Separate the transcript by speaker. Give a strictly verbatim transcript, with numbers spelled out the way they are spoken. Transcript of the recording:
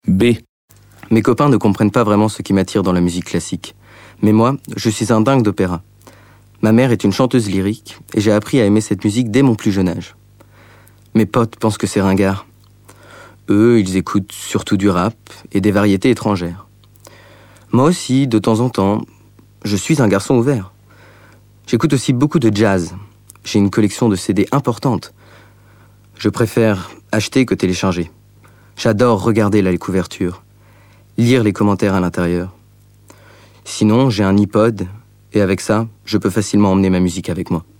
Speaker 1: B.
Speaker 2: Mes copains ne comprennent pas vraiment ce qui m'attire dans la musique classique. Mais moi, je suis un dingue d'opéra. Ma mère est une chanteuse lyrique et j'ai appris à aimer cette musique dès mon plus jeune âge. Mes potes pensent que c'est ringard. Eux, ils écoutent surtout du rap et des variétés étrangères. Moi aussi, de temps en temps, je suis un garçon ouvert. J'écoute aussi beaucoup de jazz. J'ai une collection de C D importante. Je préfère acheter que télécharger. J'adore regarder la couverture, lire les commentaires à l'intérieur. Sinon, j'ai un iPod, et avec ça, je peux facilement emmener ma musique avec moi.